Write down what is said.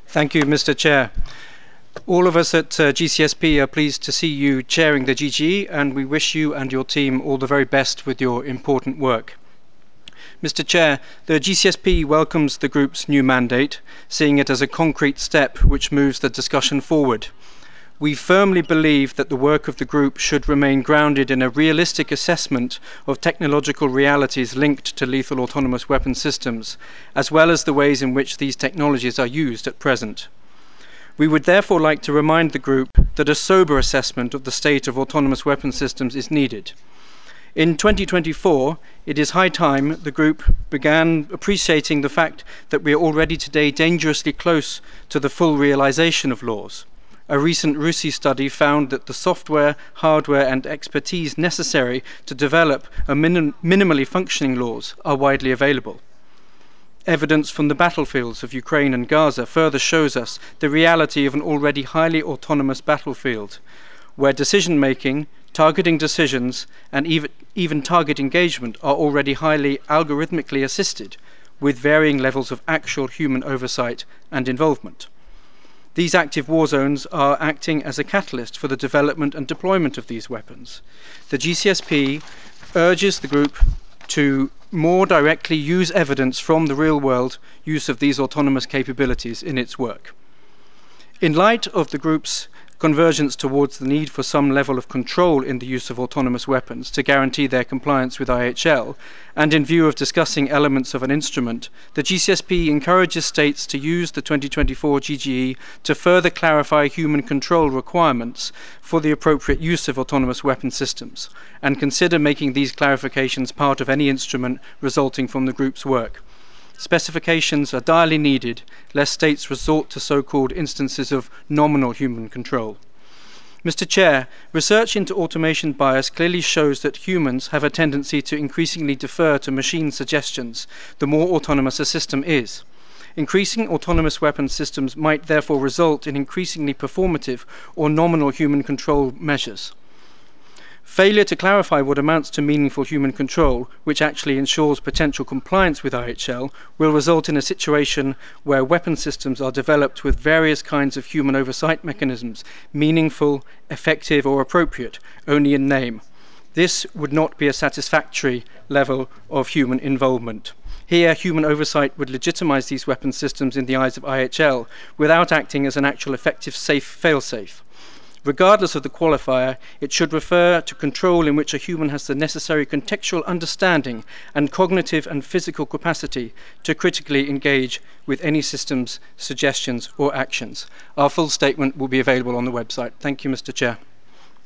Thank you, Mr. Chair. All of us at GCSP are pleased to see you chairing the GGE, and we wish you and your team all the very best with your important work. Mr. Chair, the GCSP welcomes the group's new mandate, seeing it as a concrete step which moves the discussion forward. We firmly believe that the work of the group should remain grounded in a realistic assessment of technological realities linked to lethal autonomous weapon systems, as well as the ways in which these technologies are used at present. We would therefore like to remind the group that a sober assessment of the state of autonomous weapon systems is needed. In 2024, it is high time the group began appreciating the fact that we are already today dangerously close to the full realization of laws. A recent RUSI study found that the software, hardware and expertise necessary to develop a minimally functioning laws are widely available. Evidence from the battlefields of Ukraine and Gaza further shows us the reality of an already highly autonomous battlefield, where decision-making, targeting decisions and even target engagement are already highly algorithmically assisted, with varying levels of actual human oversight and involvement. These active war zones are acting as a catalyst for the development and deployment of these weapons. The GCSP urges the group to more directly use evidence from the real-world use of these autonomous capabilities in its work. In light of the group's convergence towards the need for some level of control in the use of autonomous weapons to guarantee their compliance with IHL, and in view of discussing elements of an instrument, the GCSP encourages states to use the 2024 GGE to further clarify human control requirements for the appropriate use of autonomous weapon systems, and consider making these clarifications part of any instrument resulting from the group's work. Specifications are direly needed, lest states resort to so-called instances of nominal human control. Mr. Chair, research into automation bias clearly shows that humans have a tendency to increasingly defer to machine suggestions the more autonomous a system is. Increasing autonomous weapon systems might therefore result in increasingly performative or nominal human control measures. Failure to clarify what amounts to meaningful human control, which actually ensures potential compliance with IHL, will result in a situation where weapon systems are developed with various kinds of human oversight mechanisms, meaningful, effective or appropriate, only in name. This would not be a satisfactory level of human involvement. Here, human oversight would legitimize these weapon systems in the eyes of IHL without acting as an actual effective fail-safe. Regardless of the qualifier, it should refer to control in which a human has the necessary contextual understanding and cognitive and physical capacity to critically engage with any system's suggestions or actions. Our full statement will be available on the website. Thank you, Mr. Chair.